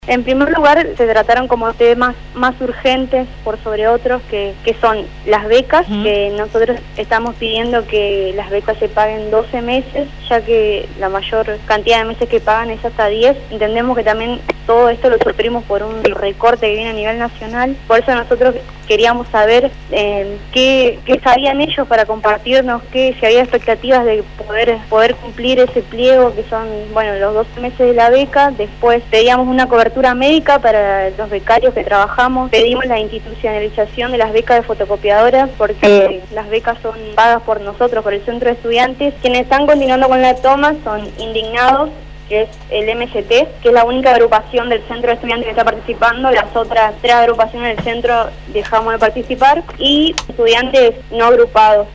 En primer lugar, se trataron como temas más urgentes por sobre otros, que son las becas, que nosotros estamos pidiendo que las becas se paguen 12 meses, ya que la mayor cantidad de meses que pagan es hasta 10. Entendemos que también todo esto lo sufrimos por un recorte que viene a nivel nacional, por eso nosotros queríamos saber qué sabían ellos para compartirnos, si había expectativas de poder cumplir ese pliego, que son, bueno, los 12 meses de la beca. Después pedíamos una cobertura médica para los becarios que trabajamos, pedimos la institucionalización de las becas de fotocopiadoras, porque las becas son pagas por nosotros, por el centro de estudiantes. Quienes están continuando con la toma son Indignados, que es el MST, que es la única agrupación del centro de estudiantes que está participando. Las otras 3 agrupaciones del centro dejamos de participar, y estudiantes no agrupados.